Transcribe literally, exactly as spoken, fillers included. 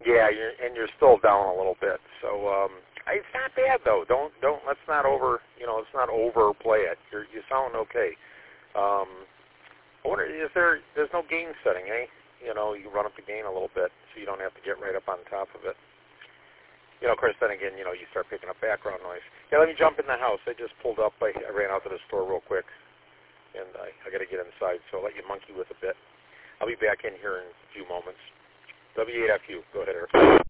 Yeah, you're, and you're still down a little bit. So um, it's not bad though. Don't don't let's not over you know let's not overplay it. You're you sound okay. Um, I wonder is there there's no gain setting, eh? You know, you run up the gain a little bit so you don't have to get right up on top of it. You know, of course, then again, you know, you start picking up background noise. Yeah, let me jump in the house. I just pulled up. I, I ran out to the store real quick, and I, I got to get inside, so I'll let you monkey with a bit. I'll be back in here in a few moments. W eight F U. Go ahead, Eric.